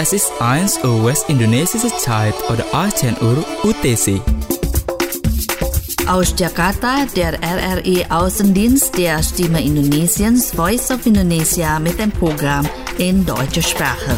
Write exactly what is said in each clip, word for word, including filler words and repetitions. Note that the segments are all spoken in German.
Es ist eins Uhr West-Indonesische Zeit oder achtzehn Uhr U T C. Aus Jakarta, der R R I-Außendienst der Stimme Indonesiens Voice of Indonesia mit dem Programm in deutscher Sprache.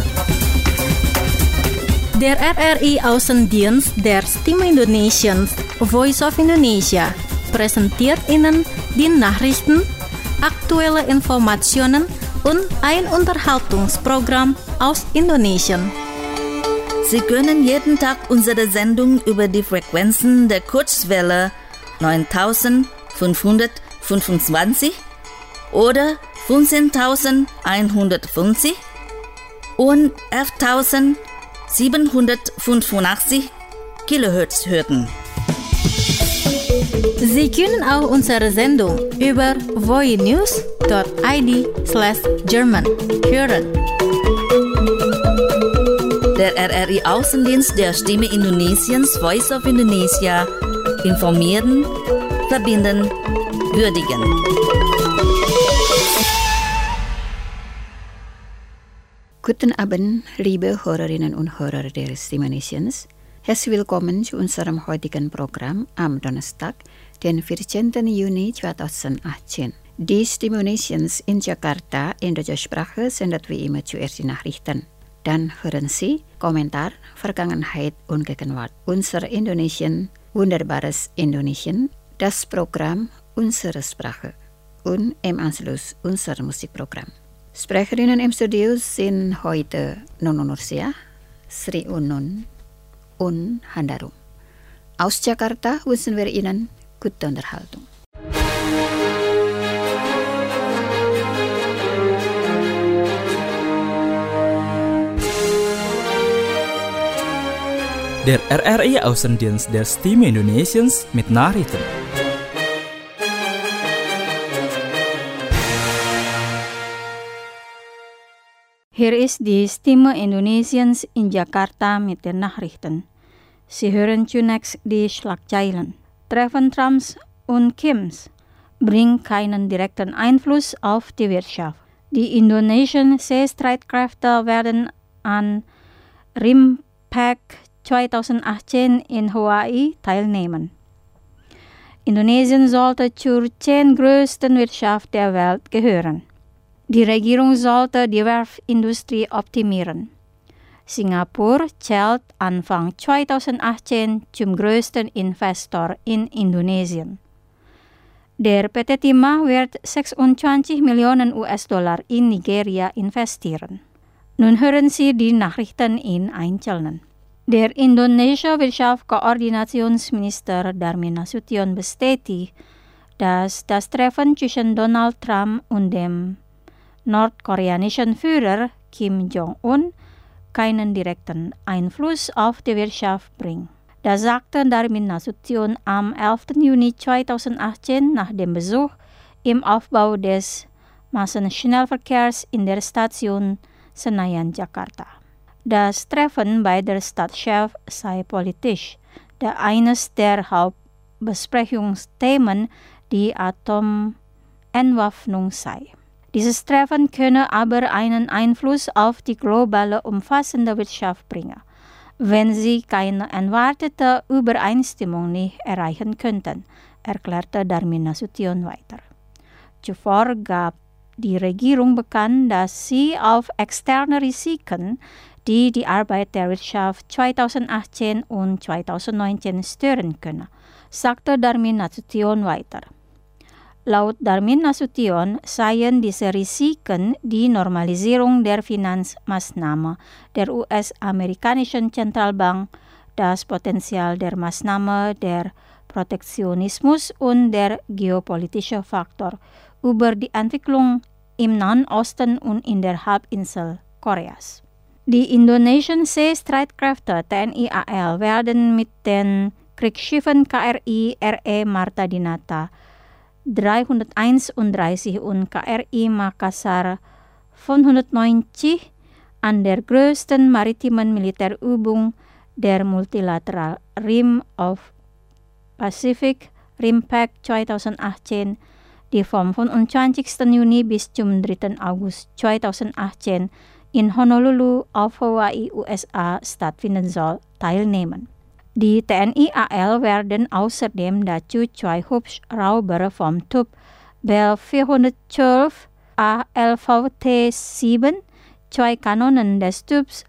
Der R R I-Außendienst der Stimme Indonesiens Voice of Indonesia präsentiert Ihnen die Nachrichten, aktuelle Informationen und ein Unterhaltungsprogramm aus Indonesien. Sie können jeden Tag unsere Sendung über die Frequenzen der Kurzwelle neuntausendfünfhundertfünfundzwanzig oder fünfzehntausendeinhundertfünfzig und elftausendsiebenhundertfünfundachtzig Kilohertz hören. Sie können auch unsere Sendung über voinews dot i d slash German hören. Der R R I-Außendienst der Stimme Indonesiens Voice of Indonesia informieren, verbinden, würdigen. Guten Abend, liebe Hörerinnen und Hörer der Stimme Indonesiens. Herzlich willkommen zu unserem heutigen Programm am Donnerstag, den vierzehnten Juni zweitausendachtzehn. Die Stimme Indonesiens in Jakarta in deutscher Sprache sendet wie immer zuerst die Nachrichten. Dann hören Sie Kommentar, Vergangenheit und Gegenwart. Unser Indonesien, wunderbares Indonesien, das Programm Unsere Sprache und im Anschluss unser Musikprogramm. Sprecherinnen im Studio sind heute Nono Nursia, Sri Unun und Handarum. Aus Jakarta wünschen wir Ihnen gute Unterhaltung. Der R R I-Außendienst der Stimme Indonesiens mit Nachrichten. Hier ist die Stimme Indonesiens in Jakarta mit den Nachrichten. Sie hören zunächst die Schlagzeilen. Treffen Trumps und Kims bringt keinen direkten Einfluss auf die Wirtschaft. Die indonesischen Seestreitkräfte werden an RIMPAC zweitausendachtzehn in Hawaii teilnehmen. Indonesien sollte zur zehn größten Wirtschaft der Welt gehören. Die Regierung sollte die Werftindustrie optimieren. Singapur zählt Anfang zweitausendachtzehn zum größten Investor in Indonesien. Der P T Timah wird sechsundzwanzig Millionen U S-Dollar in Nigeria investieren. Nun hören Sie die Nachrichten in Einzelnen. Der indonesische Wirtschaftskoordinationsminister Darmin Nasution bestätigt, dass das Treffen zwischen Donald Trump und dem nordkoreanischen Führer Kim Jong-un keinen direkten Einfluss auf die Wirtschaft bringt. Das sagte Darmin Nasution am elften Juni zweitausendachtzehn nach dem Besuch im Aufbau des Massenschnellverkehrs in der Station Senayan, Jakarta. Das Treffen beider Stadtchefs sei politisch, da eines der Hauptbesprechungsthemen die Atomentwaffnung sei. Dieses Treffen könne aber einen Einfluss auf die globale umfassende Wirtschaft bringen, wenn sie keine erwartete Übereinstimmung nicht erreichen könnten, erklärte Darmin Nasution weiter. Zuvor gab die Regierung bekannt, dass sie auf externe Risiken, die die Arbeit der Wirtschaft zweitausendachtzehn und zweitausendneunzehn stören können, sagte Darmin Nasution weiter. Laut Darmin Nasution seien diese Risiken die Normalisierung der Finanzmaßnahmen der U S-amerikanischen Zentralbank, das Potenzial der Maßnahme der Protektionismus und der geopolitische Faktor über die Entwicklung im Nahen Osten und in der Halbinsel Koreas. Die indonesischen Seestreitkräfte T N I A L werden mit den Kriegsschiffen K R I R E Marta Dinata dreihunderteinunddreißig und K R I Makassar fünfhundertneunzig an der größten maritimen Militärübung der Multilateral Rim of Pacific RIMPAC zweitausendachtzehn, die vom fünfundzwanzigsten Juni bis zum dritten August zweitausendachtzehn in Honolulu auf Hawaii, U S A stattfinden soll, teilnehmen. Die T N I A L werden außerdem dazu zwei Hubschrauber vom Typ Bell vierhundertzwölf A L V T sieben, zwei Kanonen des Typs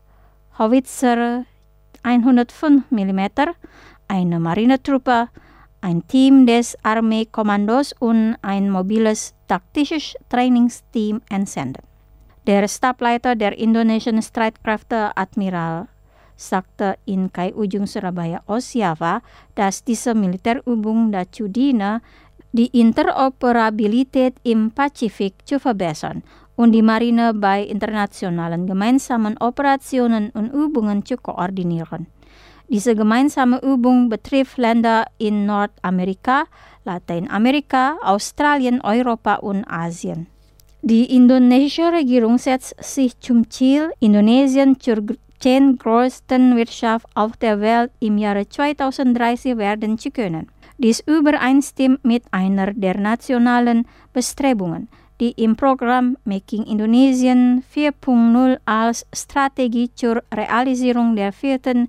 Howitzer hundertfünf Millimeter, eine Marinetruppe, ein Team des Armeekommandos und ein mobiles taktisches Trainingsteam entsenden. Der Stableiter der indonesischen Streitkräfte, Admiral, sagte in Kai Ujung Surabaya Ostjava, dass diese Militärübung dazu diene, die Interoperabilität im Pazifik zu verbessern und die Marine bei internationalen gemeinsamen Operationen und Übungen zu koordinieren. Diese gemeinsame Übung betrifft Länder in Nordamerika, Lateinamerika, Australien, Europa und Asien. Die indonesische Regierung setzt sich zum Ziel, Indonesien zur zehngrößten Wirtschaft auf der Welt im Jahre zweitausenddreißig werden zu können. Dies übereinstimmt mit einer der nationalen Bestrebungen, die im Programm Making Indonesian vier Punkt null als Strategie zur Realisierung der vierten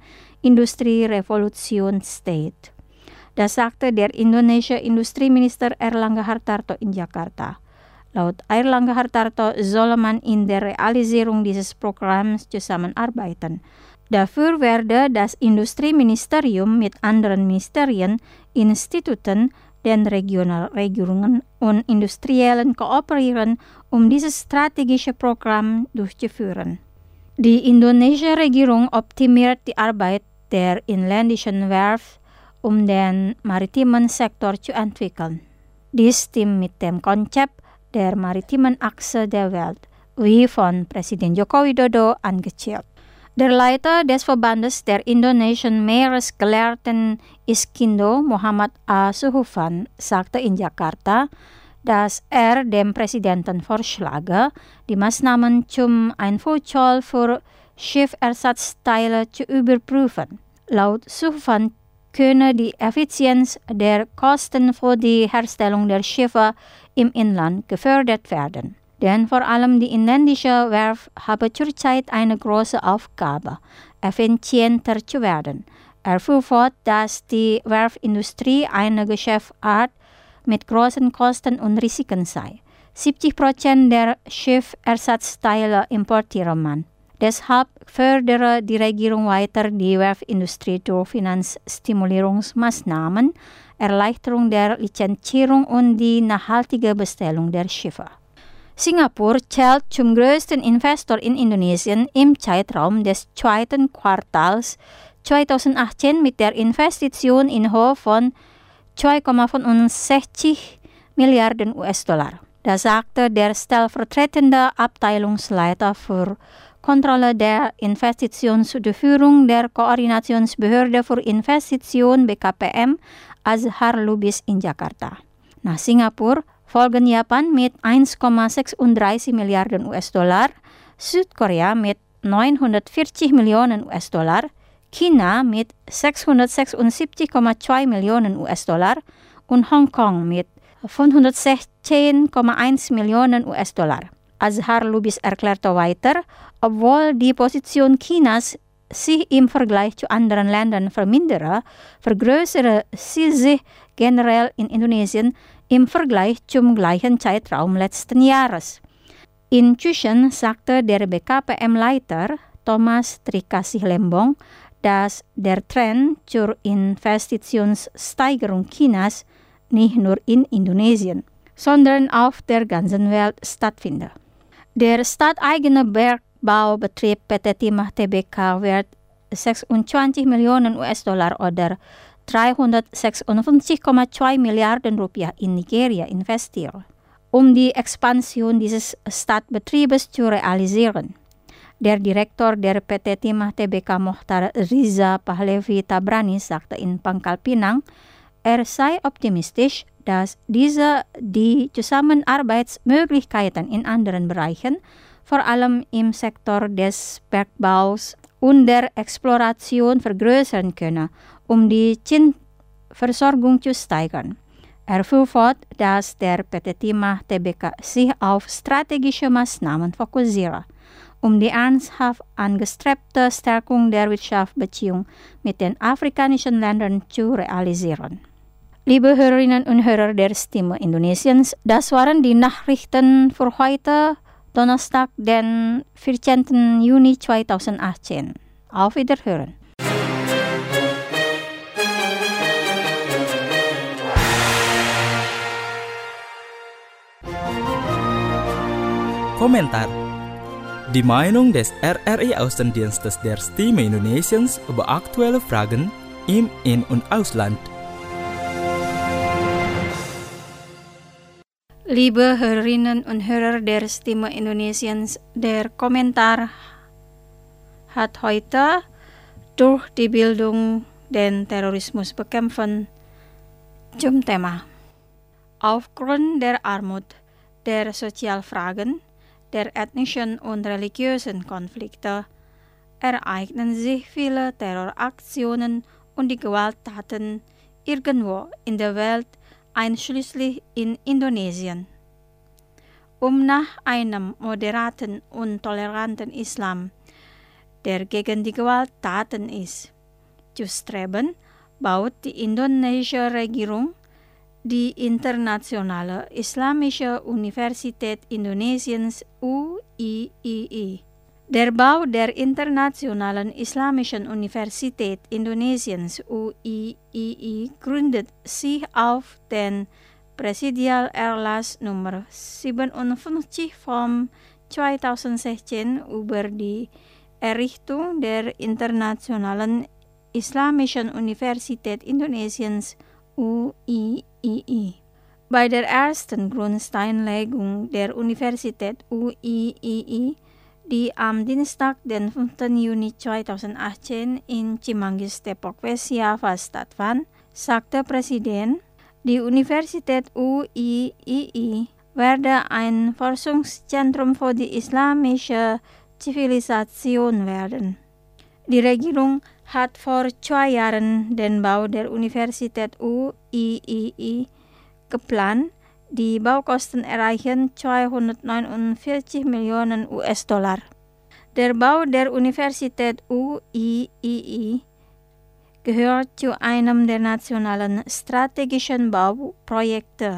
Industrierevolution steht. Das sagte der indonesische Industrieminister Airlangga Hartarto in Jakarta. Laut Airlangga Hartarto solle man in der Realisierung dieses Programms zusammenarbeiten. Dafür werde das Industrieministerium mit anderen Ministerien, Instituten, den Regionalregierungen und Industriellen kooperieren, um dieses strategische Programm durchzuführen. Die indonesische Regierung optimiert die Arbeit der inländischen Werft, um den maritimen Sektor zu entwickeln. Dies stimmt mit dem Konzept der maritimen Achse der Welt, wie von Präsident Joko Widodo angezählt. Der Leiter des Verbandes der indonesischen Meeresgelehrten Iskindo, Muhammad A. Suhufan, sagte in Jakarta, dass er dem Präsidenten vorschlage, die Maßnahmen zum Einfuhrzoll für Schiffersatzteile zu überprüfen. Laut Suhufan könne die Effizienz der Kosten für die Herstellung der Schiffe im Inland gefördert werden. Denn vor allem die inländische Werft habe zurzeit eine große Aufgabe, effizienter zu werden. Er fuhr fort, dass die Werftindustrie eine Geschäftsart mit großen Kosten und Risiken sei. siebzig Prozent der Schiffersatzteile importiere man. Deshalb fördere die Regierung weiter die Werftindustrie durch Finanzstimulierungsmaßnahmen, Erleichterung der Lizenzierung und die nachhaltige Bestellung der Schiffe. Singapur zählt zum größten Investor in Indonesien im Zeitraum des zweiten Quartals zweitausendachtzehn mit der Investition in Höhe von zwei Komma fünfundsechzig Milliarden U S-Dollar. Das sagte der stellvertretende Abteilungsleiter für Kontrolle der Investitionsdurchführung der Koordinationsbehörde für Investition B K P M Azhar Lubis in Jakarta. Nach Singapur folgen Japan mit eins Komma sechsunddreißig Milliarden U S-Dollar, Südkorea mit neunhundertvierzig Millionen U S-Dollar, China mit sechshundertsechsundsiebzig Komma zwei Millionen U S-Dollar und Hongkong mit fünfhundertsechzehn Komma eins Millionen U S-Dollar. Azhar Lubis erklärte weiter, obwohl die Position Chinas sich im Vergleich zu anderen Ländern vermindere, vergrößere sie sich generell in Indonesien im Vergleich zum gleichen Zeitraum letzten Jahres. Inzwischen sagte der B K P M-Leiter Thomas Trikasih Lembong, dass der Trend zur Investitionssteigerung Chinas nicht nur in Indonesien, sondern auf der ganzen Welt stattfindet. Der staateigene Bergbaubetrieb P T Timah T B K wird sechsundzwanzig Millionen U S-Dollar oder dreihundertsechsundfünfzig Komma zwei Milliarden Rupiah in Nigeria investiert, um die Expansion dieses Staatsbetriebes zu realisieren. Der Direktor der P T Timah T B K Mohtar Riza Pahlevi Tabrani sagte in Pangkal Pinang, er sei optimistisch, dass diese die Zusammenarbeitsmöglichkeiten in anderen Bereichen, vor allem im Sektor des Bergbaus und der Exploration vergrößern könne, um die Zinsversorgung zu steigern. Er fuhr fort, dass der P T Timah T B K sich auf strategische Maßnahmen fokussiere, um die ernsthaft angestrebte Stärkung der Wirtschaftsbeziehung mit den afrikanischen Ländern zu realisieren. Liebe Hörerinnen und Hörer der Stimme Indonesiens, das waren die Nachrichten für heute, Donnerstag, den vierzehnten Juni zweitausendachtzehn. Auf Wiederhören. Komentar. Die Meinung des R R I Außendienstes der Stimme Indonesiens über aktuelle Fragen im In- und Ausland. Liebe Hörerinnen und Hörer der Stimme Indonesiens, der Kommentar hat heute durch die Bildung den Terrorismus bekämpfen zum Thema. Aufgrund der Armut, der Sozialfragen, der ethnischen und religiösen Konflikte ereignen sich viele Terroraktionen und die Gewalttaten irgendwo in der Welt, einschließlich in Indonesien. Um nach einem moderaten und toleranten Islam, der gegen die Gewalttaten ist, zu streben, baut die indonesische Regierung die Internationale Islamische Universität Indonesiens U I I I. Der Bau der Internationalen Islamischen Universität Indonesiens U I I I gründet sich auf den Präsidialerlass Nummer siebenundfünfzig vom zweitausendsechzehn über die Errichtung der Internationalen Islamischen Universität Indonesiens U I I I. Bei der ersten Grundsteinlegung der Universität U I I I, die am Dienstag, den fünften Juni zweitausendachtzehn in Cimanggis, Depok West Java stattfand, sagte Präsident, die Universität U I I I werde ein Forschungszentrum für die islamische Zivilisation werden. Die Regierung hat vor zwei Jahren den Bau der Universität U I I I geplant. Die Baukosten erreichen zweihundertneunundvierzig Millionen U S-Dollar. Der Bau der Universität U I I I gehört zu einem der nationalen strategischen Bauprojekte.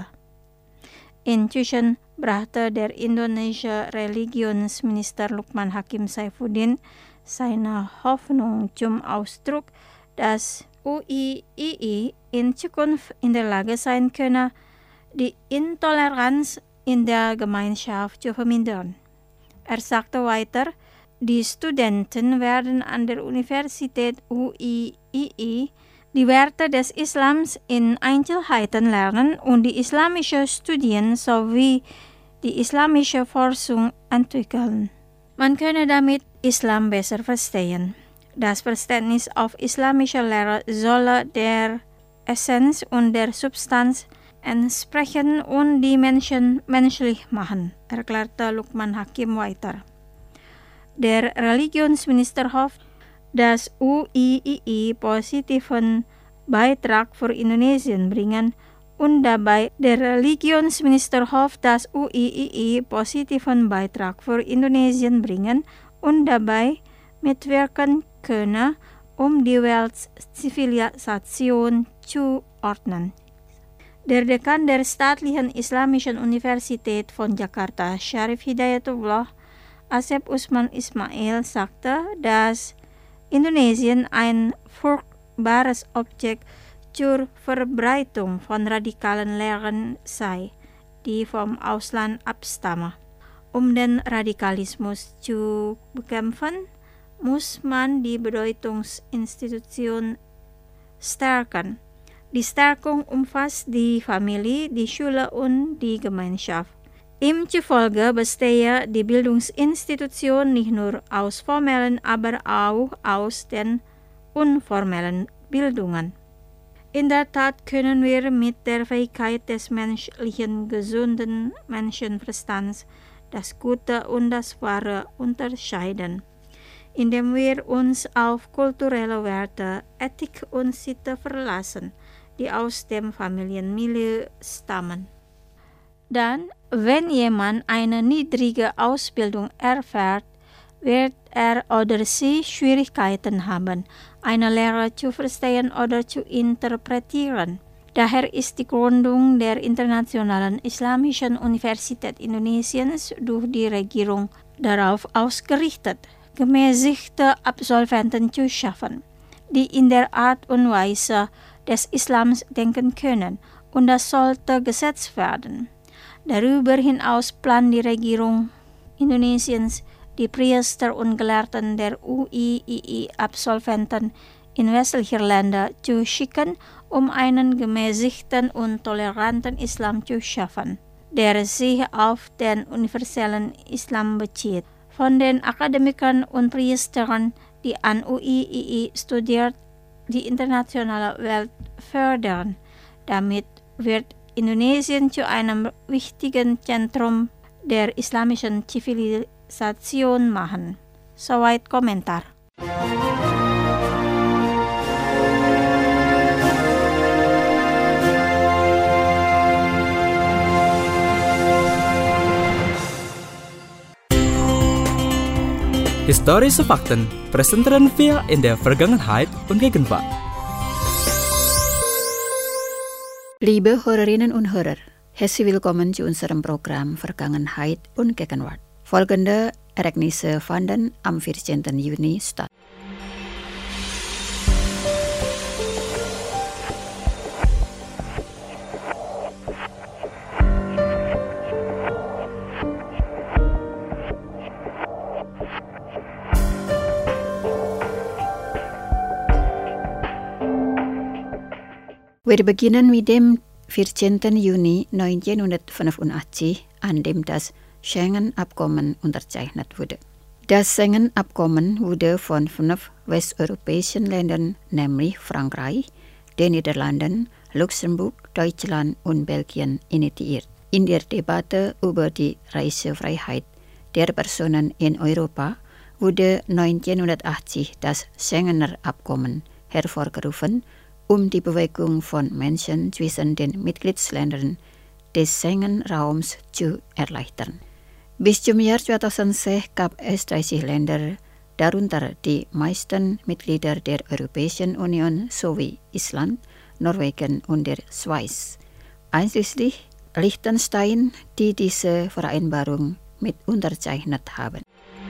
Inzwischen brachte der indonesische Religionsminister Lukman Hakim Saifuddin seine Hoffnung zum Ausdruck, dass U I I I in Zukunft in der Lage sein könne, die Intoleranz in der Gemeinschaft zu vermindern. Er sagte weiter, die Studenten werden an der Universität U I I I die Werte des Islams in Einzelheiten lernen und die islamische Studien sowie die islamische Forschung entwickeln. Man könne damit Islam besser verstehen. Das Verständnis auf islamische Lehre solle der Essenz und der Substanz entsprechen und die Menschen menschlich machen, erklärte Lukman Hakim weiter. Der Religionsminister hofft, dass U I I I positiven Beitrag für Indonesien bringen und dabei der Religionsminister hofft, dass U I I I positiven Beitrag für Indonesien bringen und dabei mitwirken könne, um die Weltzivilisation zu ordnen. Der Dekan der Staatlichen Islamischen Universität von Jakarta, Syarif Hidayatullah, Asep Usman Ismail, sagte, dass Indonesien ein fruchtbares Objekt zur Verbreitung von radikalen Lehren sei, die vom Ausland abstammen. Um den Radikalismus zu bekämpfen, muss man die Bedeutungsinstitution stärken. Die Stärkung umfasst die Familie, die Schule und die Gemeinschaft. Ihm zufolge bestehe die Bildungsinstitution nicht nur aus formellen, aber auch aus den unformellen Bildungen. In der Tat können wir mit der Fähigkeit des menschlichen, gesunden Menschenverstands das Gute und das Wahre unterscheiden, indem wir uns auf kulturelle Werte, Ethik und Sitte verlassen, die aus dem Familienmilieu stammen. Dann, wenn jemand eine niedrige Ausbildung erfährt, wird er oder sie Schwierigkeiten haben, eine Lehre zu verstehen oder zu interpretieren. Daher ist die Gründung der Internationalen Islamischen Universität Indonesiens durch die Regierung darauf ausgerichtet, gemäßigte Absolventen zu schaffen, die in der Art und Weise des Islams denken können, und das sollte gesetzt werden. Darüber hinaus plant die Regierung Indonesiens, die Priester und Gelehrten der U I I I-Absolventen in westliche Länder zu schicken, um einen gemäßigten und toleranten Islam zu schaffen, der sich auf den universellen Islam bezieht. Von den Akademikern und Priestern, die an U I I I studiert, die internationale Welt fördern. Damit wird Indonesien zu einem wichtigen Zentrum der islamischen Zivilisation machen. Soweit Kommentar. Historische Fakten präsentieren wir in der Vergangenheit und Gegenwart. Liebe Hörerinnen und Hörer, herzlich willkommen zu unserem Programm Vergangenheit und Gegenwart. Folgende Ereignisse fanden am vierzehnten Juni statt. Wir beginnen mit dem vierzehnten Juni neunzehnhundertfünfundachtzig, an dem das Schengen-Abkommen unterzeichnet wurde. Das Schengen-Abkommen wurde von fünf westeuropäischen Ländern, nämlich Frankreich, den Niederlanden, Luxemburg, Deutschland und Belgien, initiiert. In der Debatte über die Reisefreiheit der Personen in Europa wurde neunzehnhundertachtzig das Schengener Abkommen hervorgerufen, um die Bewegung von Menschen zwischen den Mitgliedsländern des Schengen-Raums zu erleichtern. Bis zum Jahr zweitausendsechs gab es dreißig Länder, darunter die meisten Mitglieder der Europäischen Union sowie Island, Norwegen und der Schweiz, einschließlich Liechtenstein, die diese Vereinbarung mit unterzeichnet haben.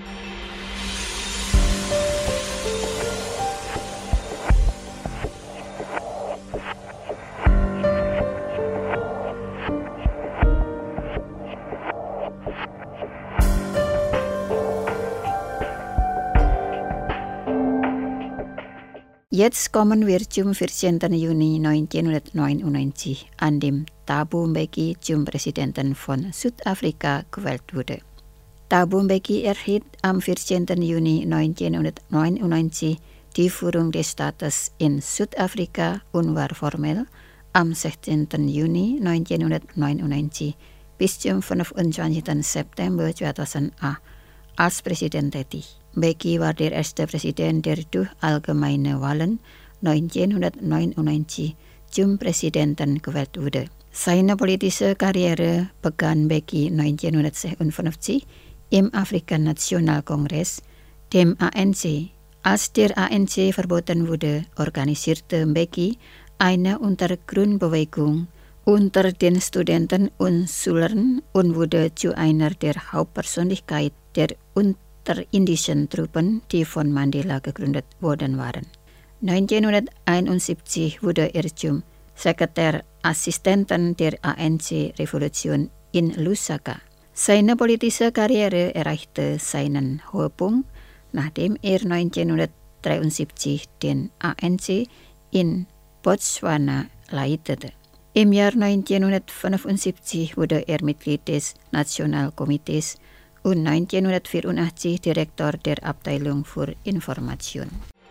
Jetzt kommen wir zum vierzehnten Juni neunzehnhundertneunundneunzig, an dem Thabo Mbeki zum Präsidenten von Südafrika gewählt wurde. Thabo Mbeki erhielt am vierzehnten Juni neunzehnhundertneunundneunzig die Führung des Staates in Südafrika und war formell am sechzehnten Juni neunzehnhundertneunundneunzig bis zum fünfundzwanzigsten September zweitausendacht als Präsident tätig. Mbeki war der erste Präsident, der durch allgemeine Wahlen neunzehnhundertneunundneunzig zum Präsidenten gewählt wurde. Seine politische Karriere begann Mbeki neunzehnhundertsechsundfünfzig im Afrika-Nationalkongress, dem A N C. Als der A N C verboten wurde, organisierte Mbeki eine Untergrundbewegung unter den Studenten und Schülern und wurde zu einer der Hauptpersönlichkeiten der interindischen Truppen, die von Mandela gegründet worden waren. neunzehnhunderteinundsiebzig wurde er zum Sekretärassistenten der A N C-Revolution in Lusaka. Seine politische Karriere erreichte seinen Höhepunkt, nachdem er neunzehnhundertdreiundsiebzig den A N C in Botswana leitete. Im Jahr neunzehnhundertfünfundsiebzig wurde er Mitglied des Nationalkomitees und neunzehnhundertvierundachtzig Direktor der Abteilung für Information.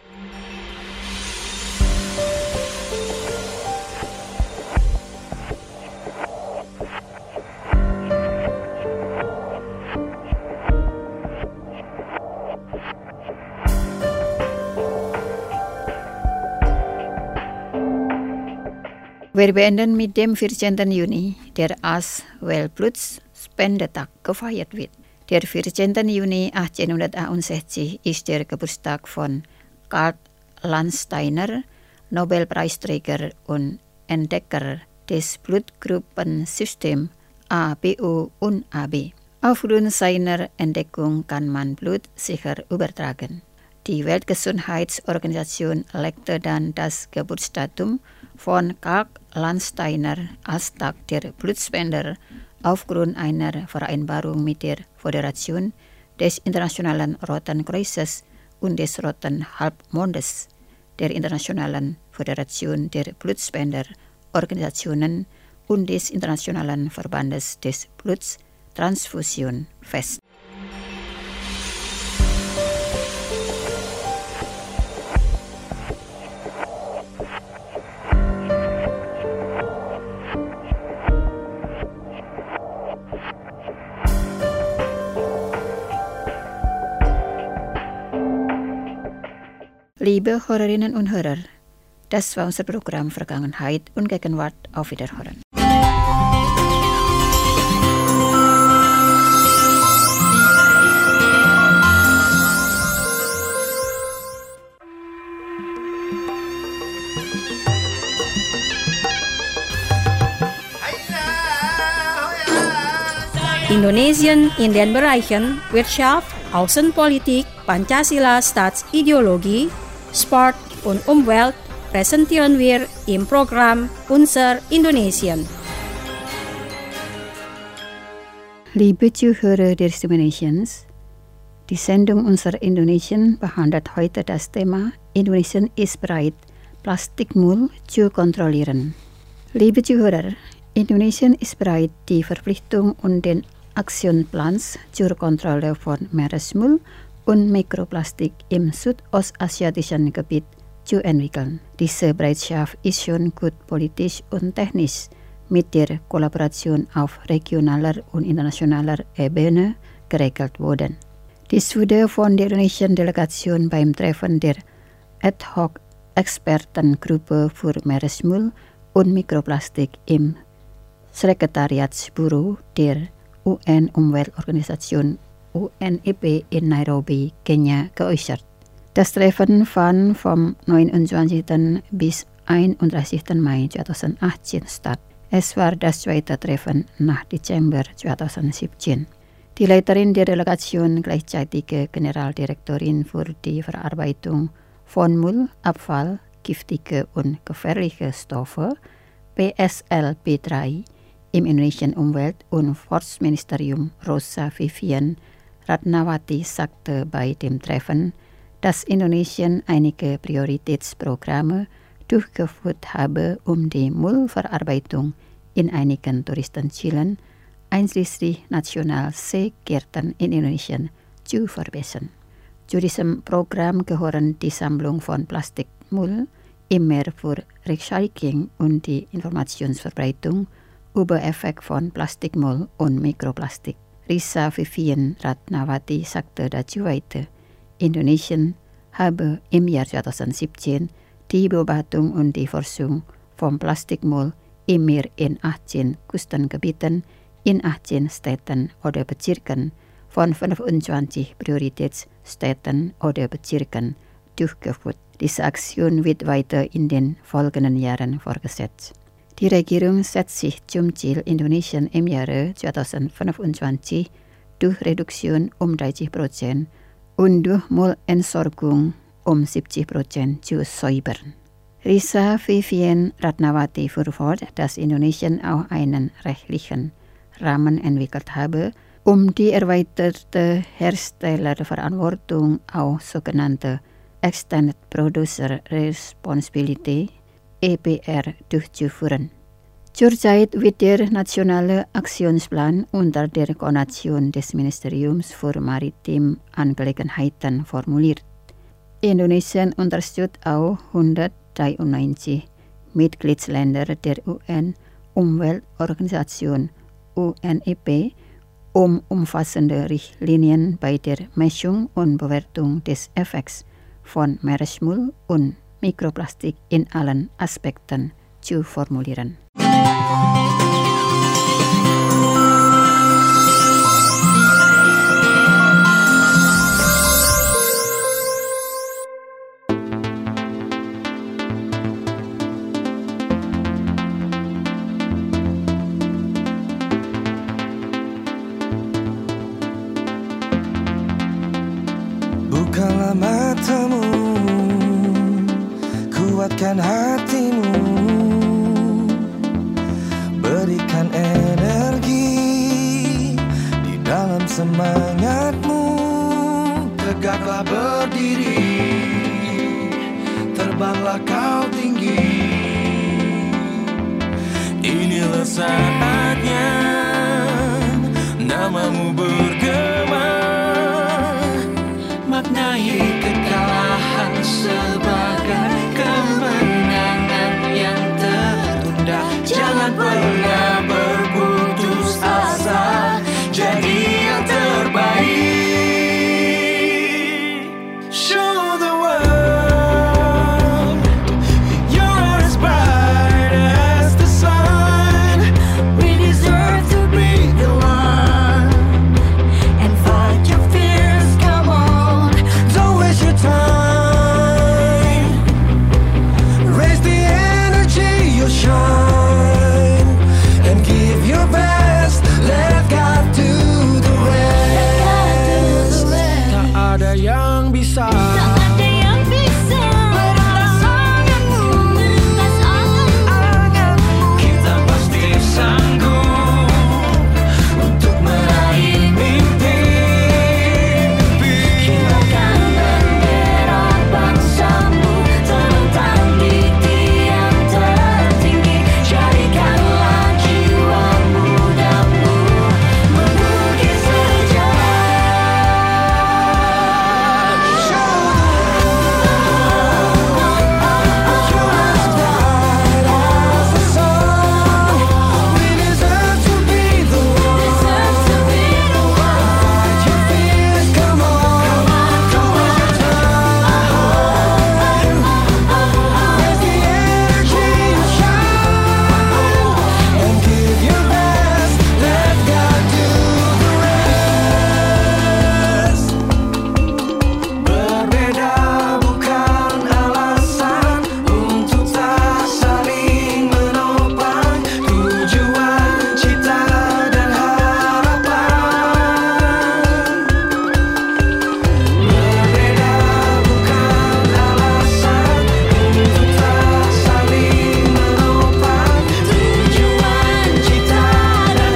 Wir beenden mit dem vierzehnten Juni, der als Weltblutspendetag gefeiert wird. Der vierzehnten Juni achtzehnhunderteinundsechzig ist der Geburtstag von Karl Landsteiner, Nobelpreisträger und Entdecker des Blutgruppensystems A, B, O und A B. Aufgrund seiner Entdeckung kann man Blut sicher übertragen. Die Weltgesundheitsorganisation legte dann das Geburtsdatum von Karl Landsteiner als Tag der Blutspender aufgrund einer Vereinbarung mit der Föderation des Internationalen Roten Kreuzes und des Roten Halbmondes, der Internationalen Föderation der Blutspenderorganisationen und des Internationalen Verbandes des Bluttransfusion fest. Liebe Hörerinnen und Hörer, das war unser Programm Vergangenheit und Gegenwart. Auf Wiederhören. Indonesien in den Bereichen Wirtschaft, Außenpolitik, Pancasila Staatsideologie, Sport und Umwelt präsentieren wir im Programm Unser Indonesien. Liebe Zuhörer der Stimme Nations, die Sendung Unser Indonesien behandelt heute das Thema Indonesien ist bereit, Plastikmüll zu kontrollieren. Liebe Zuhörer, Indonesien ist bereit, die Verpflichtung und den Aktionplans zur Kontrolle von Meeresmüll und Mikroplastik im südostasiatischen Gebiet zu entwickeln. Diese Bereitschaft ist schon gut politisch und technisch mit der Kollaboration auf regionaler und internationaler Ebene geregelt worden. Dies wurde von der indonesischen Delegation beim Treffen der Ad-hoc-Expertengruppe für Meeresmüll und Mikroplastik im Sekretariatsbüro der U N-Umweltorganisation U N E P in Nairobi, Kenia, geäußert. Das Treffen fand vom neunundzwanzigsten bis einunddreißigsten Mai zweitausendachtzehn statt. Es war das zweite Treffen nach Dezember zweitausendsiebzehn. Die Leiterin der Delegation, gleichzeitige Generaldirektorin für die Verarbeitung von Müll, Abfall, giftige und gefährliche Stoffe, P S L B drei, im indonesischen Umwelt- und Forstministerium Rosa Vivian Ratnawati sagte bei dem Treffen, dass Indonesien einige Prioritätsprogramme durchgeführt habe, um die Müllverarbeitung in einigen Touristenzielen, einschließlich Nationalseegärten in Indonesien, zu verbessern. Zu diesem Programm gehören die Sammlung von Plastikmüll im Meer für Recycling und die Informationsverbreitung über Effekt von Plastikmüll und Mikroplastik. Risa Vivian Ratnawati sagte dazu weiter, Indonesien habe im Jahr zweitausendsiebzehn die Beobachtung und die Forschung von Plastikmüll im Meer in achtzehn Küstengebieten in achtzehn Städten oder Bezirken von fünfundzwanzig Prioritätsstädten oder Bezirken durchgeführt. Diese Aktion wird weiter in den folgenden Jahren fortgesetzt. Die Regierung setzt sich zum Ziel, Indonesien im Jahre zweitausendfünfundzwanzig durch Reduktion um dreißig Prozent und durch Müllentsorgung um siebzig Prozent zu säubern. Risa Vivian Ratnawati fuhr fort, dass Indonesien auch einen rechtlichen Rahmen entwickelt habe, um die erweiterte Herstellerverantwortung, auch sogenannte Extended Producer Responsibility E P R durchzuführen. Zurzeit wird der nationale Aktionsplan unter der Koordination des Ministeriums für Maritime Angelegenheiten formuliert. Indonesien unterstützt auch hundertdreiundneunzig Mitgliedsländer der U N-Umweltorganisation U N E P, um umfassende Richtlinien bei der Messung und Bewertung des Effekts von Meeresmüll und Mikroplastik in allen Aspekten zu formulieren. hangatkan hatimu, berikan energi di dalam semangatmu. Tegaklah berdiri, terbanglah kau tinggi. Inilah saatnya namamu bergema, maknai kekalahan sebagai kemenangan yang tertunda. Jangan pernah berputus asa, jadi yang terbaik. Show the world you're as bright as the sun. We deserve to be the one and fight your fears. Come on, don't waste your time. Raise the energy, you'll shine, and give your best. Let God do the rest. Tak ada yang bisa, Tak ada yang bisa beratas anganmu, meretas anganmu. kita pasti sanggup untuk meraih mimpi. Kibarkan bendera bangsamu, terbang di tiang tertinggi. Jadikanlah jiwa mudamu mengukir sejarah. Berbeda bukan alasan untuk tak saling menopang tujuan, cita dan harapan. Berbeda bukan alasan untuk tak saling menopang tujuan, cita dan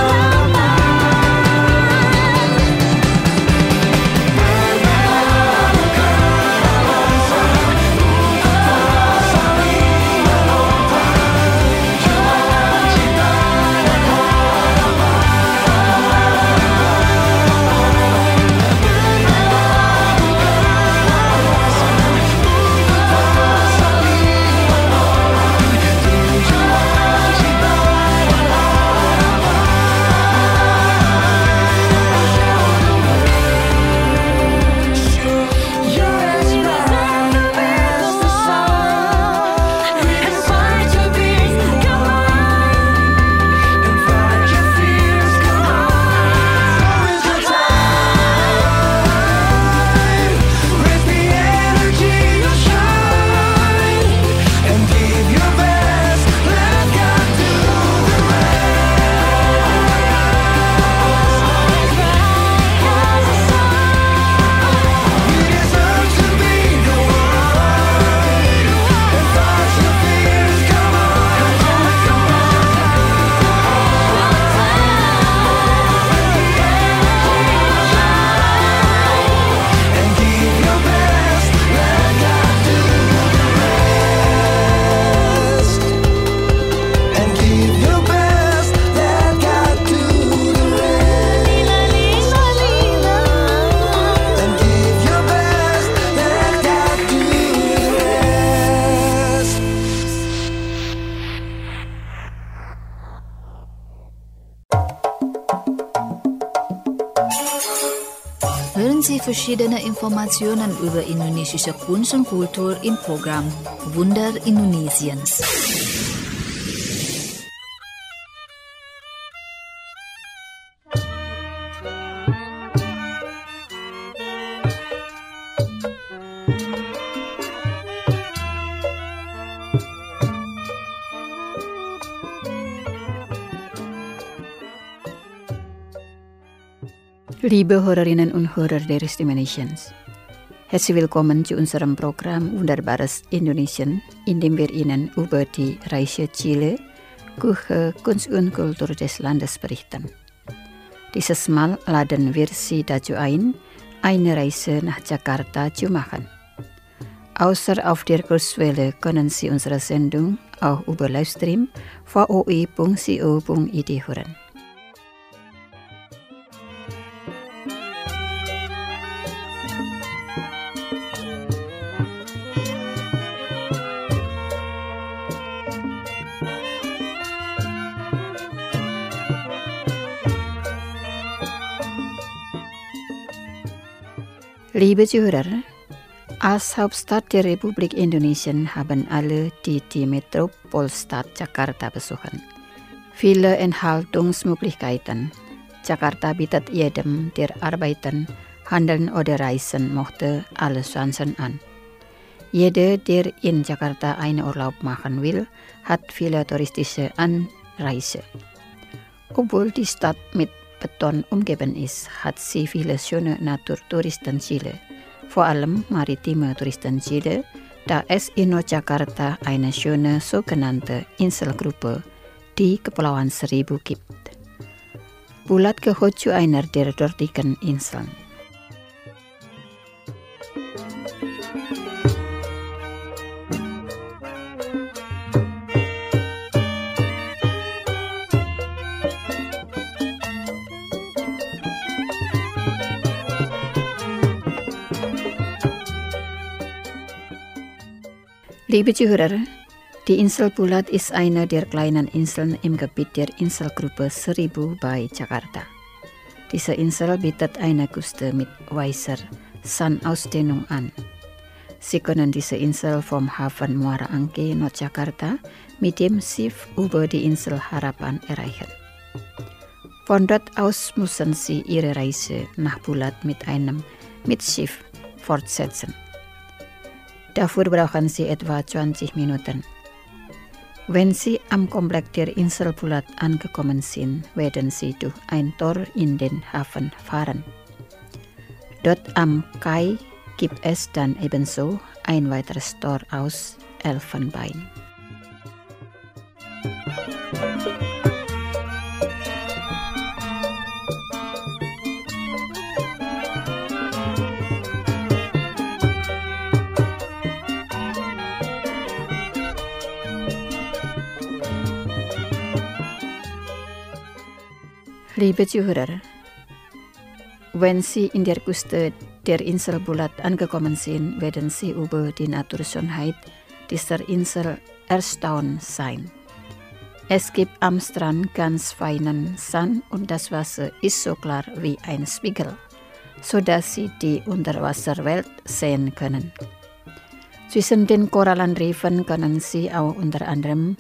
Hören Sie verschiedene Informationen über indonesische Kunst und Kultur im Programm Wunder Indonesiens. Liebe Hörerinnen und Hörer der Stimme Nations, Herzlich willkommen zu unserem Programm Wunderbares Indonesien, in dem wir Ihnen über die Reise Chile, Küche, Kunst und Kultur des Landes berichten. Dieses Mal laden wir Sie dazu ein, eine Reise nach Jakarta zu machen. Außer auf der Kurzwelle können Sie unsere Sendung auch über Livestream v o i punkt co punkt i d hören. Liebe Zuhörer, als Hauptstadt der Republik Indonesien haben alle, die die Metropolstadt Jakarta besuchen, viele Enthaltungsmöglichkeiten. Jakarta bietet jedem, der arbeiten, handeln oder reisen möchte, alle Chancen an. Jeder, der in Jakarta einen Urlaub machen will, hat viele touristische Anreise. Obwohl die Stadt mit Beton umgeben ist, hat sie viele schöne Naturtouristen Chile, vor allem maritime Touristen Chile, da es in Jakarta eine schöne sogenannte Inselgruppe, die Kepulauan Seribu gibt. Bulat gehört zu einer der dortigen Inseln. Liebe Zuhörer, die Insel Bulat ist eine der kleinen Inseln im Gebiet der Inselgruppe Seribu bei Jakarta. Diese Insel bietet eine Küste mit weißer Sandausdehnung an. Sie können diese Insel vom Hafen Muara Angke, Nordjakarta, mit dem Schiff über die Insel Harapan erreichen. Von dort aus müssen Sie Ihre Reise nach Bulat mit einem Mitschiff fortsetzen. Dafür brauchen Sie etwa zwanzig Minuten. Wenn Sie am Komplex der Insel Bulat angekommen sind, werden Sie durch ein Tor in den Hafen fahren. Dort am Kai gibt es dann ebenso ein weiteres Tor aus Elfenbein. Liebe Zuhörer, wenn Sie in der Küste der Insel Bulat angekommen sind, werden Sie über die Naturschönheit dieser Insel erstaunt sein. Es gibt am Strand ganz feinen Sand und das Wasser ist so klar wie ein Spiegel, sodass Sie die Unterwasserwelt sehen können. Zwischen den Korallenriffen können Sie auch unter anderem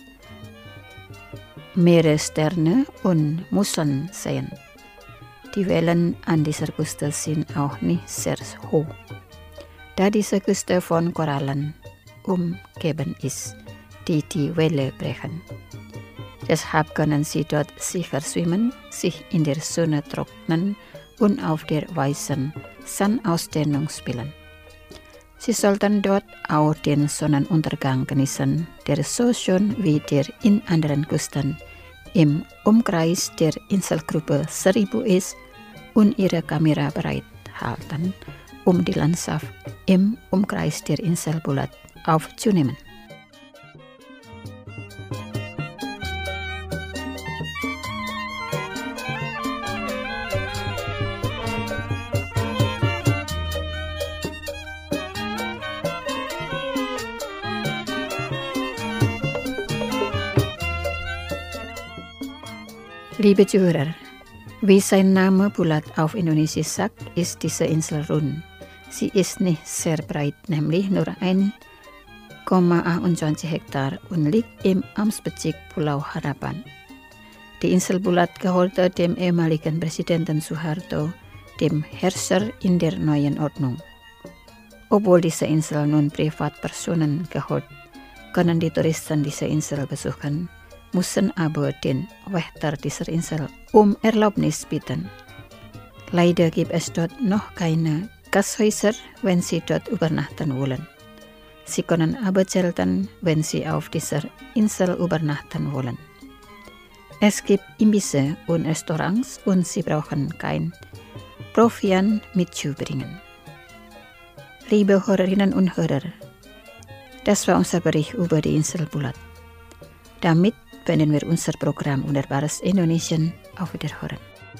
Meeressterne und Muscheln sehen. Die Wellen an dieser Küste sind auch nicht sehr hoch, da diese Küste von Korallen umgeben ist, die die Welle brechen. Deshalb können Sie dort sicher schwimmen, sich in der Sonne trocknen und auf der weißen Sandausdehnung spielen. Sie sollten dort auch den Sonnenuntergang genießen, der so schön wie der in anderen Küsten im Umkreis der Inselgruppe Seribu ist, und Ihre Kamera bereithalten, um die Landschaft im Umkreis der Insel Bulat aufzunehmen. Liebe Zuhörer, wie sein Name Bulat auf Indonesisch sagt, ist diese Insel rund. Sie ist nicht sehr breit, nämlich nur ein Komma achtundzwanzig Hektar und liegt im Amtsbezirk Pulau Harapan. Die Insel Bulat gehörte dem ehemaligen Präsidenten Suharto, dem Herrscher in der neuen Ordnung. Obwohl diese Insel nun Privatpersonen gehört, können die Touristen diese Insel besuchen, müssen aber den Wächter dieser Insel um Erlaubnis bitten. Leider gibt es dort noch keine Gasshäuser, wenn sie dort übernachten wollen. Sie können aber zelten, wenn sie auf dieser Insel übernachten wollen. Es gibt Imbisse und Restaurants und sie brauchen kein Proviant mitzubringen. Liebe Hörerinnen und Hörer, das war unser Bericht über die Insel Bulat. Damit beenden wir unser Programm Wunderbares Indonesien. Auf Wiederhören.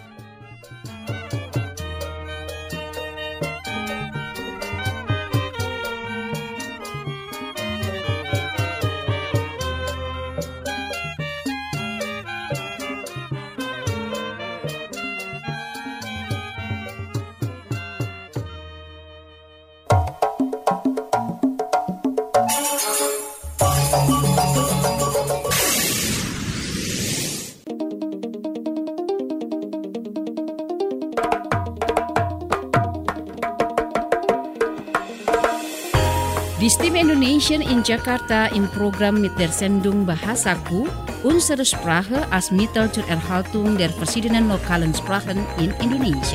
Die Stimme Indonesian in Jakarta im Programm mit der Sendung Bahasaku, unsere Sprache als Mittel zur Erhaltung der verschiedenen lokalen Sprachen in Indonesien.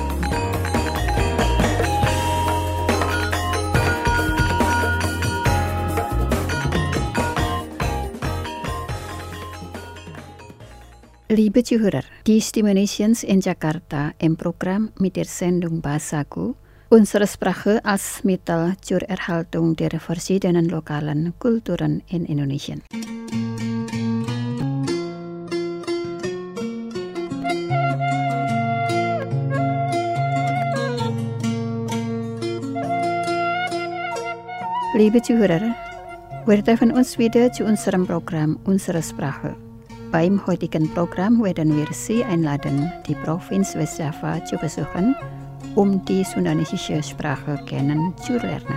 Liebe Zuhörer, die Stimme Indonesiens in Jakarta im Programm mit der Sendung Bahasaku, unsere Sprache als Mittel zur Erhaltung der verschiedenen lokalen Kulturen in Indonesien. Liebe Zuhörer, wir treffen uns wieder zu unserem Programm Unsere Sprache. Beim heutigen Programm werden wir Sie einladen, die Provinz Westjava zu besuchen, um die sundanesische Sprache kennenzulernen.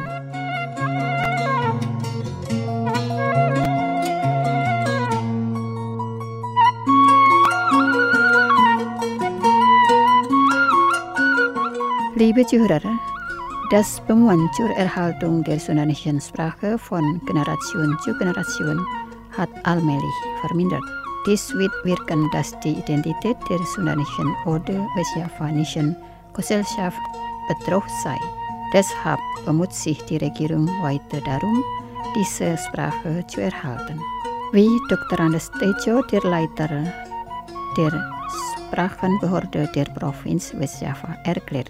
Liebe Zuhörer, das Bemühen zur Erhaltung der sundanesischen Sprache von Generation zu Generation hat allmählich vermindert. Dies wird wirken, dass die Identität der sundanesischen oder westjavanischen Gesellschaft bedroht sei. Deshalb bemüht sich die Regierung weiter darum, diese Sprache zu erhalten. Wie Doktor Andes Tejo, der Leiter der Sprachenbehörde der Provinz Westjava, erklärt.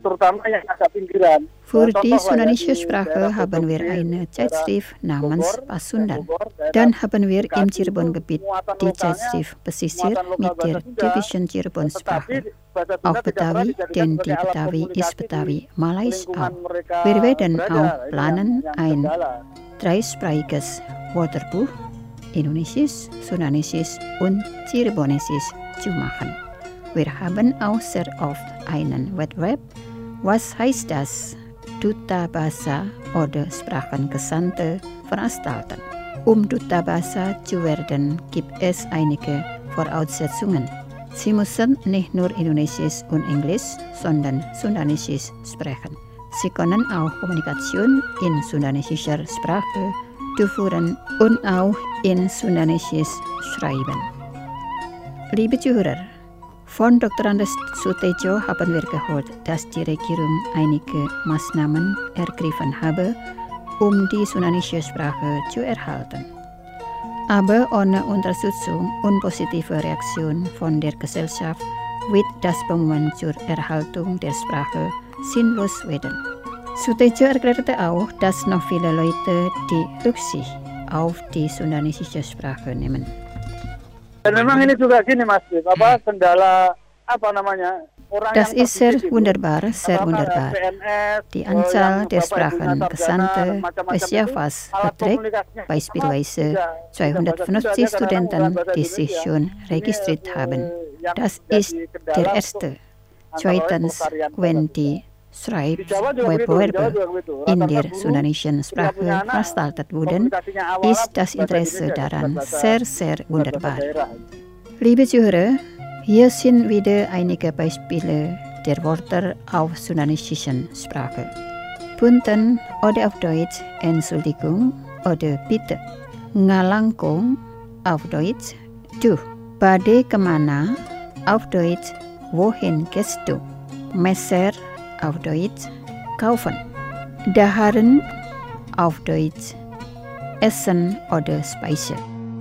Für die sundanesische Sprache haben wir eine Zeitschrift namens Pasundan. Dann haben wir im Cirebon-Gebiet die Zeitschrift Pesisir mit der typischen Cirebon-Sprache. Auch Betawi, denn die Betawi ist Betawi Malais auch. Wir werden auch planen, ein dreisprachiges Wörterbuch, Indonesisch, Sundanesisch und Cirebonesisch zu machen. Wir haben auch sehr oft einen Wettbewerb. Was heißt das? Duta Bahasa oder Sprachengesandte veranstalten. Um Duta Bahasa zu werden, gibt es einige Voraussetzungen. Sie müssen nicht nur Indonesisch und Englisch, sondern Sundanesisch sprechen. Sie können auch Kommunikation in sundanesischer Sprache durchführen und auch in Sundanesisch schreiben. Liebe Zuhörer, von Doktor Andes Sutejo haben wir gehört, dass die Regierung einige Maßnahmen ergriffen habe, um die sundanesische Sprache zu erhalten. Aber ohne Unterstützung und positive Reaktion von der Gesellschaft wird das Bemühen zur Erhaltung der Sprache sinnlos werden. Sutejo erklärte auch, dass noch viele Leute die Rücksicht auf die sundanesische Sprache nehmen. Dan memang ini juga gini Mas, apa kendala apa namanya? Das ist sehr wunderbar, sehr wunderbar. Die Anzahl der Sprachengesandte Westjavas beträgt beispielsweise zweihundertfünfzig Studenten, die sich schon registriert haben. Das ist der erste. Zweitens, wenn die Schreibwettbewerbe in der sundanesischen Sprache veranstaltet wurden, ist das Interesse daran sehr, sehr wunderbar. Liebe Zuhörer, hier sind wieder einige Beispiele der Wörter auf sundanesischen Sprache. Punten oder auf Deutsch Entschuldigung oder Bitte. Ngalangkong auf Deutsch Du. Bade kemana auf Deutsch Wohin gehst du? Messer auf Deutsch kaufen. Daharen auf Deutsch Essen oder Speise.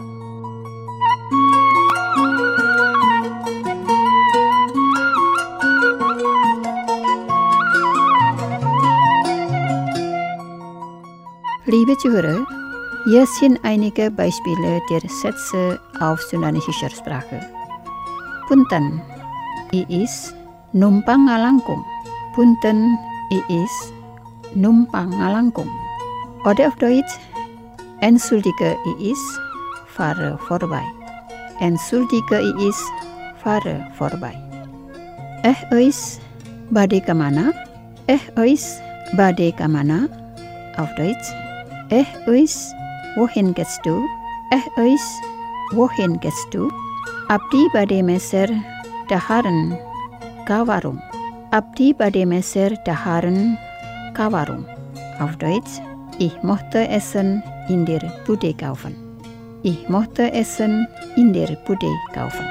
Liebe Zuhörer, hier sind einige Beispiele der Sätze auf sudanesischer Sprache. Punten, iis, numpang ngalangkung. Punten, iis, numpang ngalangkung. Oder auf Deutsch, entschuldige iis, fahre vorbei. Entschuldige iis, fahre vorbei. Eh ois, bade kemana? Eh ois, bade kemana? Auf Deutsch, eh ois, wohin gehst du? Eh ois, wohin gehst du? Abdi bade meser daharan ka warung. Abdi bade meser daharan ka warung. Auf Deutsch, ich möchte Essen in der Bude kaufen. Ich möchte Essen in der Bude kaufen.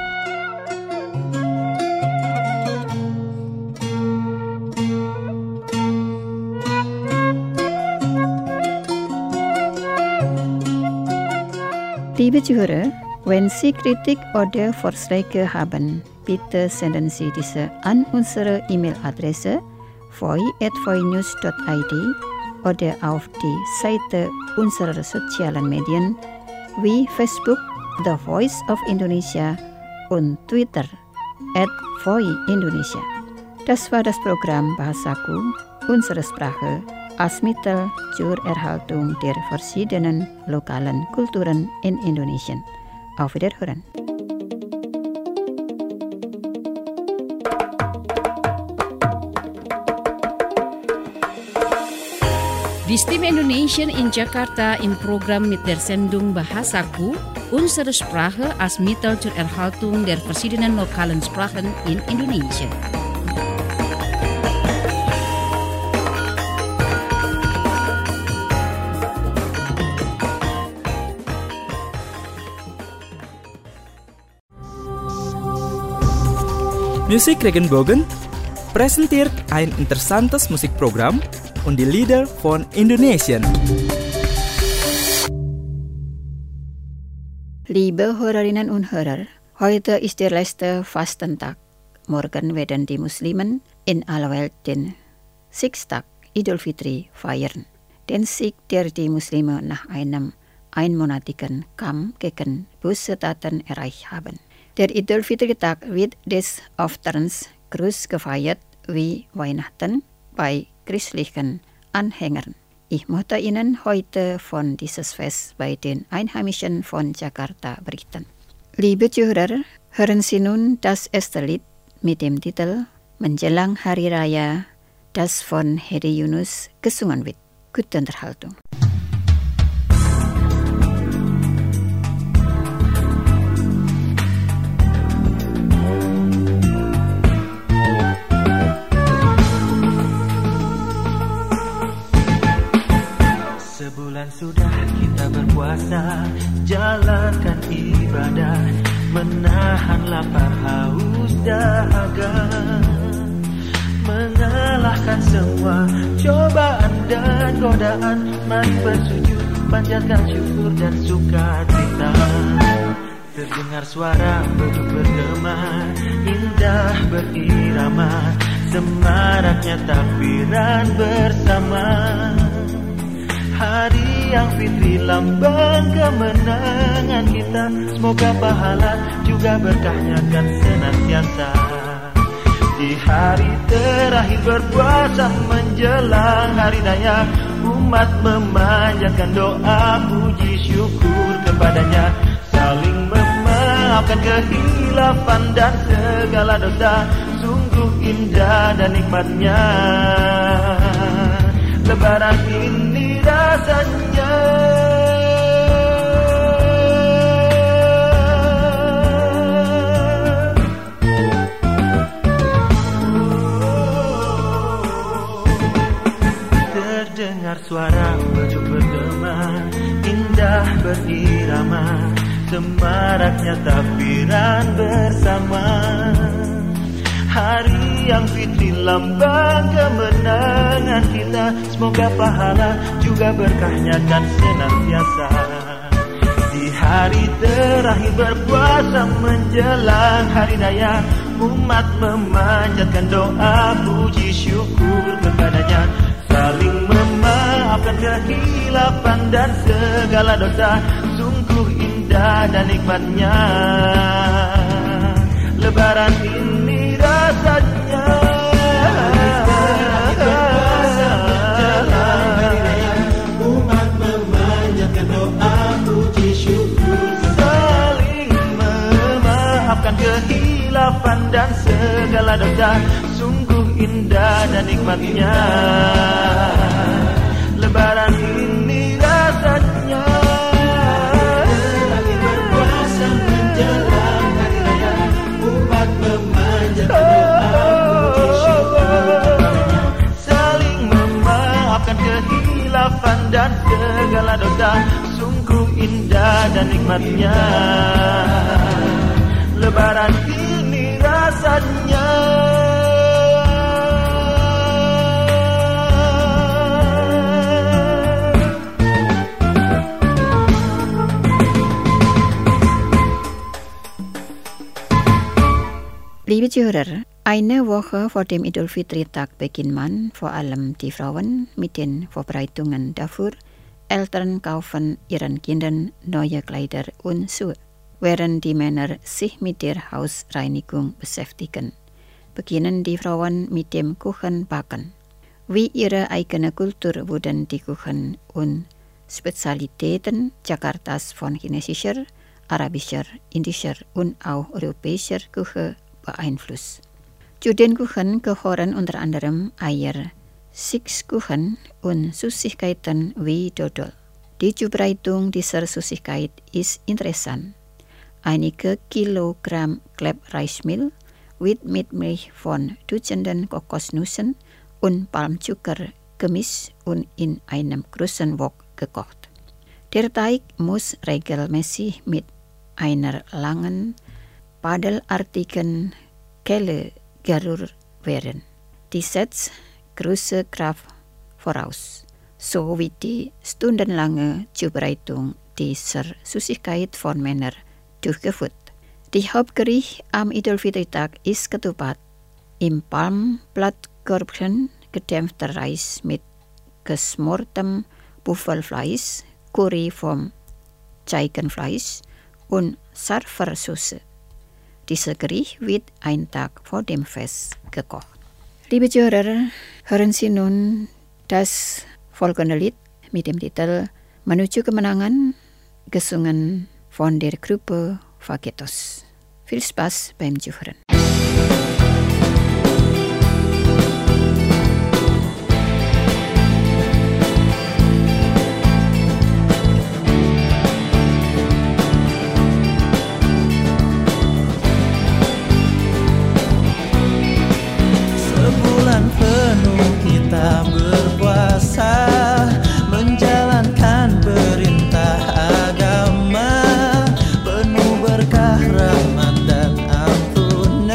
Liebe Zuhörer, wenn Sie Kritik oder Vorschläge haben, bitte senden Sie diese an unsere E-Mail-Adresse voi at voinews dot i d oder auf die Seite unserer sozialen Medien wie Facebook The Voice of Indonesia und Twitter at voi Indonesia. Das war das Programm Bahasaku, unsere Sprache, als Mittel zur Erhaltung der verschiedenen lokalen Kulturen in Indonesien. Auf Wiederhören. Die Stimme Indonesian in Jakarta im Programm mit der Sendung Bahasaku, unsere Sprache als Mittel zur Erhaltung der verschiedenen lokalen Sprachen in Indonesia. Musik Regenbogen präsentiert ein interessantes Musikprogramm und die Lieder von Indonesien. Liebe Hörerinnen und Hörer, heute ist der letzte Fastentag. Morgen werden die Muslimen in aller Welt den Siegstag Idul Fitri feiern. Den Sieg, der die Muslime nach einem einmonatigen Kampf gegen böse Taten erreicht haben. Der Idul Fitri-Tag wird des Öfteren groß gefeiert wie Weihnachten bei christlichen Anhängern. Ich möchte Ihnen heute von dieses Fest bei den Einheimischen von Jakarta berichten. Liebe Zuhörer, hören Sie nun das erste Lied mit dem Titel Menjelang Hari Raya, das von Hedi Yunus gesungen wird. Gute Unterhaltung. Sebulan sudah kita berpuasa, jalankan ibadah, menahan lapar, haus, dahaga, mengalahkan semua cobaan dan godaan. Mari bersujud, panjatkan syukur dan sukacita. Terdengar suara beduk bergema, indah berirama, semaraknya takbiran bersama. Hari yang fitri lambang kemenangan kita, semoga pahala juga berkahnya kan senantiasa. Di hari terakhir berpuasa menjelang hari raya, umat memanjatkan doa puji syukur kepadanya, saling memaafkan kehilafan dan segala dosa. Sungguh indah dan nikmatnya Lebaran ini rasanya. Terdengar suara beduk bergema, indah berirama, semaraknya takbiran bersama. Hari tiang fitri lambang kemenangan kita. Semoga pahala juga berkahnya kan senantiasa. Di hari terakhir berpuasa menjelang hari raya, umat memanjatkan doa puji syukur kepadanya. Saling memaafkan kehilafan dan segala dosa, sungguh indah dan nikmatnya Lebaran ini rasanya. Umat memanjatkan doa puji syukur, saling memaafkan kehilafan dan segala dosa, sungguh indah dan nikmatnya Lebaran ini rasanya. Lagi berpuasa menjelang hari raya, umat memanjatkan doa puji syukur, saling memaafkan kehilafan dan segala dosa, sungguh indah dan nikmatnya Lebaran ini rasanya. Liebe Zuhörer, eine Woche vor dem Idul-Fitri-Tag beginnt man, vor allem die Frauen, mit den Vorbereitungen dafür. Eltern kaufen ihren Kindern neue Kleider und Schuhe, während die Männer sich mit der Hausreinigung beschäftigen. Beginnen die Frauen mit dem Kuchenbacken. Wie ihre eigene Kultur wurden die Kuchen und Spezialitäten Jakartas von chinesischer, arabischer, indischer und auch europäischer Küche beeinflusst. Zu den Kuchen gehören unter anderem Eier, Süßkuchen und Süßigkeiten wie Dodol. Die Zubereitung dieser Süßigkeit ist interessant. Einige Kilogramm Klebreismehl wird mit Milch von Dutzenden Kokosnüssen und Palmzucker gemischt und in einem großen Wok gekocht. Der Teig muss regelmäßig mit einer langen padelartigen Kelle gerührt werden. Die setzt große Kraft voraus, so wie die stundenlange Zubereitung dieser Süßigkeit von Männern durchgeführt. Die Hauptgericht am Idul-Fitri-Tag ist Ketupat, im Palmblattkörbchen gedämpfter Reis mit geschmortem Buffelfleisch, Curry vom Zigenfleisch und scharfer Soße. Dieses Gericht wird einen Tag vor dem Fest gekocht. Liebe Zuhörer, hören Sie nun das folgende Lied mit dem Titel Menuju Kemenangan, gesungen von der Gruppe Fagetos. Viel Spaß beim Zuhören. Sebulan penuh kita berpuasa, menjalankan perintah agama, penuh berkah rahmat dan ampunan.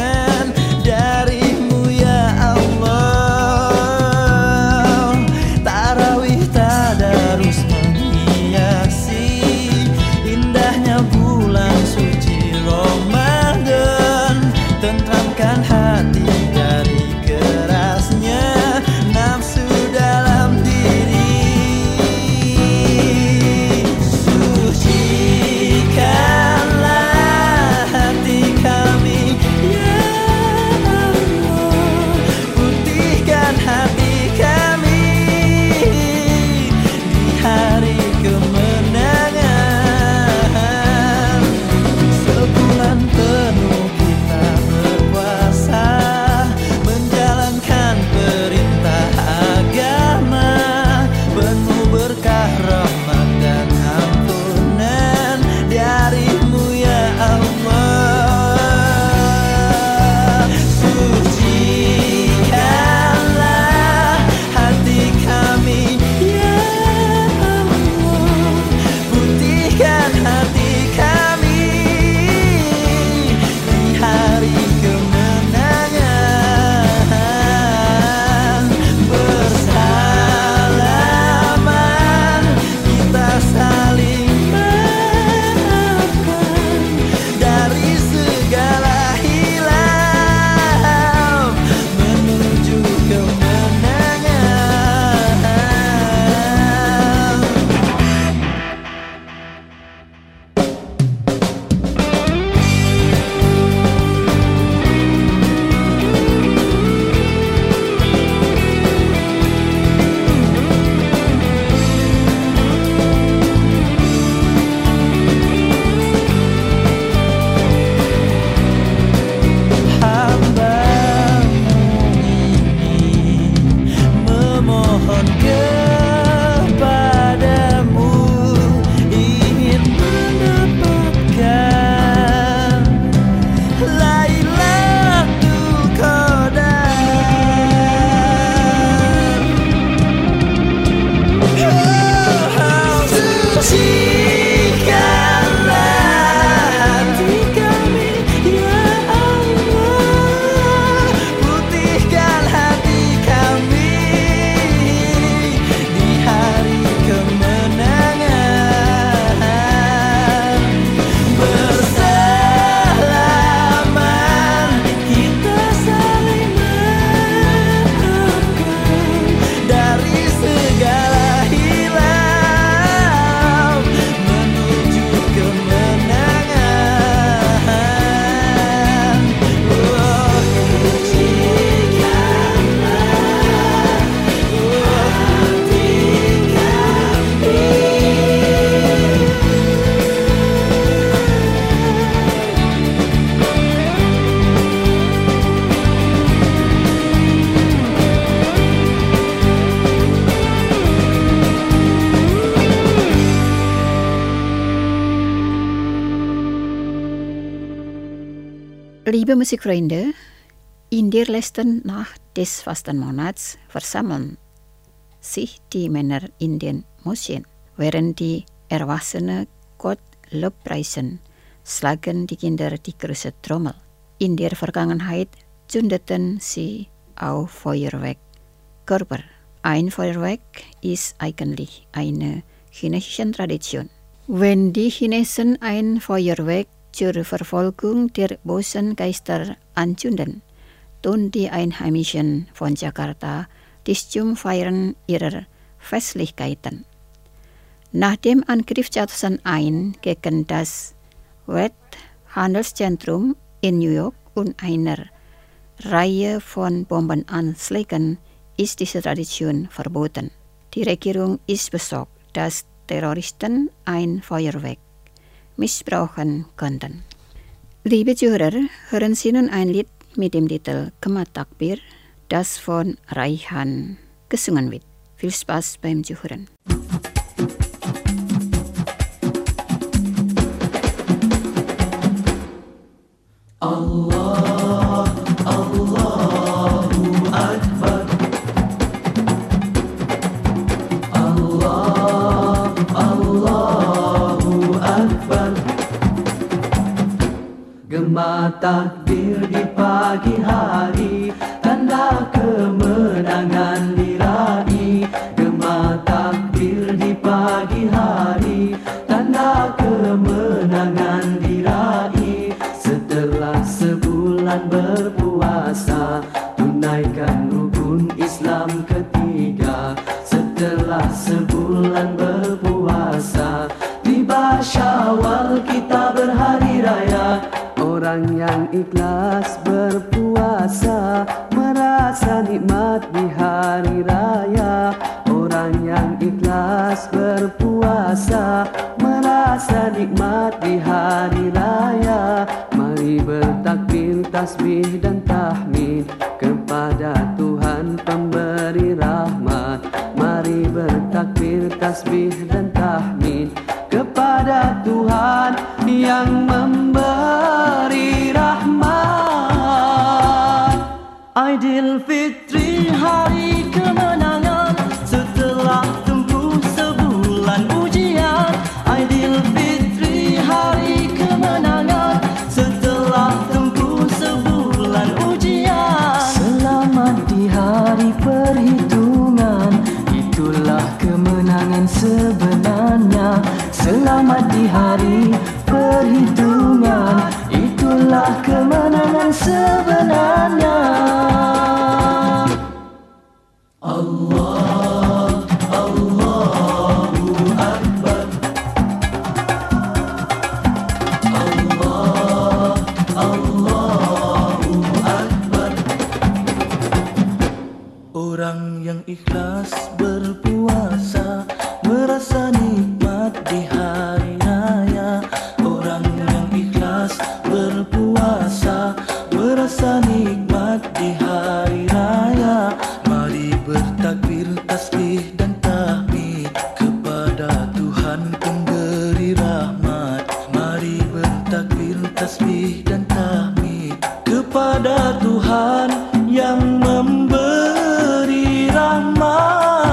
Liebe Musikfreunde, in der letzten Nacht des Fastenmonats versammeln sich die Männer in den Moscheen. Während die Erwachsenen Gott lobpreisen, schlagen die Kinder die große Trommel. In der Vergangenheit zündeten sie auch Feuerwerkkörper. Ein Feuerwerk ist eigentlich eine chinesische Tradition. Wenn die Chinesen ein Feuerwerk zur Verfolgung der bösen Geister anzünden, tun die Einheimischen von Jakarta dies zum Feiern ihrer Festlichkeiten. Nach dem Angriff zweitausendeins gegen das Welthandelszentrum in New York und einer Reihe von Bombenanschlägen ist diese Tradition verboten. Die Regierung ist besorgt, dass Terroristen ein Feuerwerk missbrauchen könnten. Liebe Zuhörer, hören Sie nun ein Lied mit dem Titel Kemat Takbir, das von Raihan gesungen wird. Viel Spaß beim Zuhören. Allah, Allahu Akbar. Allah, Allahu Akbar. Gema takbir di pagi hari, tanda kemenangan diraih. Gema takbir di pagi hari, tanda kemenangan diraih. Setelah sebulan berpuasa, tunaikan rukun Islam ketiga. Setelah sebulan berpuasa, tiba Syawal kita berhari raya. Orang yang ikhlas berpuasa merasa nikmat di hari raya. Orang yang ikhlas berpuasa merasa nikmat di hari raya. Mari bertakbir, tasbih dan tahmid kepada Tuhan pemberi rahmat. Mari bertakbir, tasbih dan tahmid kepada Tuhan yang memberi rahmat. Aidilfitri, hari kemenangan setelah tempuh sebulan ujian. Aidilfitri, hari kemenangan setelah tempuh sebulan ujian. Selamat di hari perhitungan, itulah kemenangan sebenarnya. Selamat di hari perhitungan, itulah kemenangan sebenarnya. Allah, Allahu Akbar. Allah, Allahu Akbar. Orang yang ikhlas berpuasa merasa nikmat di hari raya. Orang yang ikhlas berpuasa merasa nikmat di hari raya. Mari bertakbir, tasbih dan tahmid kepada Tuhan pemberi rahmat. Mari bertakbir, tasbih dan tahmid kepada Tuhan yang memberi rahmat.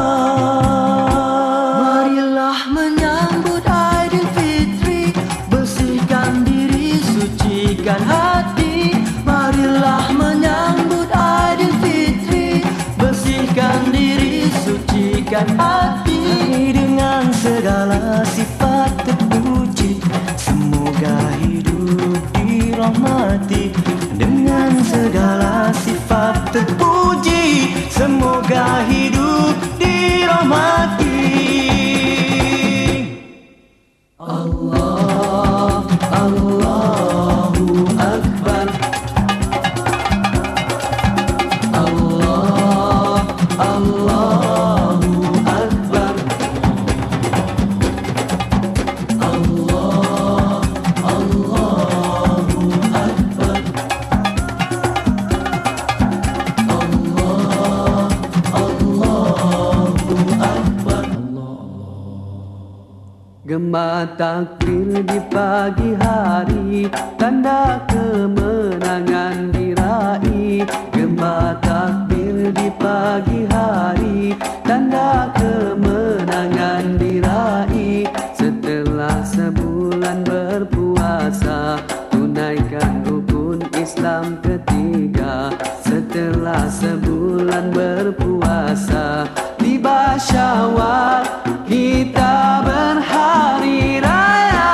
Marilah menyambut Aidilfitri, bersihkan diri, sucikan hati. Marilah menyambut Aidilfitri, bersihkan diri, sucikan hati. Dengan segala sifat terpuji, semoga hidup dirahmati. Dengan segala sifat terpuji, semoga hidup dirahmati. Allah, Allahu Akbar. Allah, Allahu Akbar. Allah, Allahu Akbar. Allah, Allahu Akbar. Gema Gema takbir di pagi hari, tanda kemenangan diraih. Gema takbir di pagi hari, tanda kemenangan diraih. Setelah sebulan berpuasa, tunaikan rukun Islam ketiga. Setelah sebulan berpuasa, tiba Syawal, kita berhari raya.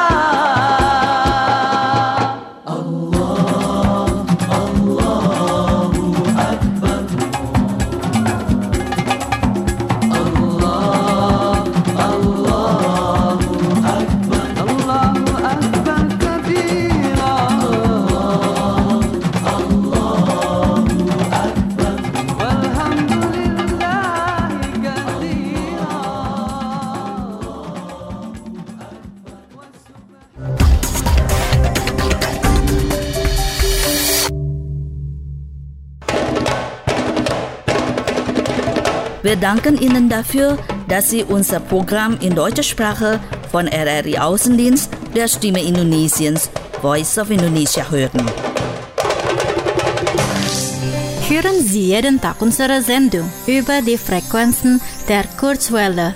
Allah, Allahu Akbar. Allah, Allahu Akbar. Allahu Akbar kabira. Allah, Allahu Akbar. Walhamdulillahi katsira. Wir danken Ihnen dafür, dass Sie unser Programm in deutscher Sprache von R R I Außendienst der Stimme Indonesiens, Voice of Indonesia hören. Hören Sie jeden Tag unsere Sendung über die Frequenzen der Kurzwelle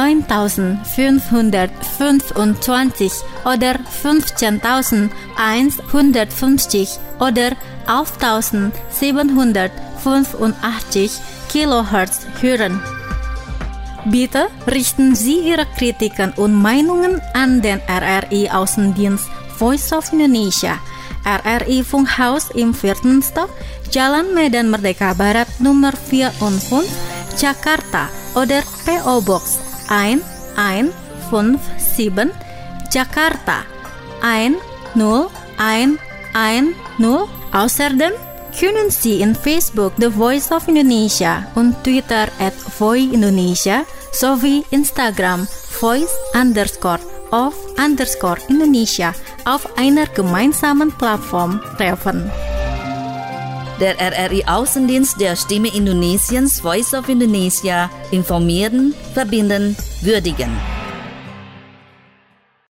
neuntausendfünfhundertfünfundzwanzig oder fünfzehntausendeinhundertfünfzig oder elftausendsiebenhundertfünfundachtzig Kilohertz hören. Bitte richten Sie Ihre Kritiken und Meinungen an den R R I Außendienst Voice of Indonesia, R R I Funkhaus im vierten Stock, Jalan Medan Merdeka Barat Nummer vierundfünfzig, Jakarta oder P O Box eins eins fünf sieben, Jakarta eins null eins eins null. Außerdem können Sie in Facebook The Voice of Indonesia und Twitter at Voi Indonesia sowie Instagram Voice underscore of underscore Indonesia auf einer gemeinsamen Plattform treffen. Der R R I Außendienst der Stimme Indonesiens, Voice of Indonesia, informieren, verbinden, würdigen.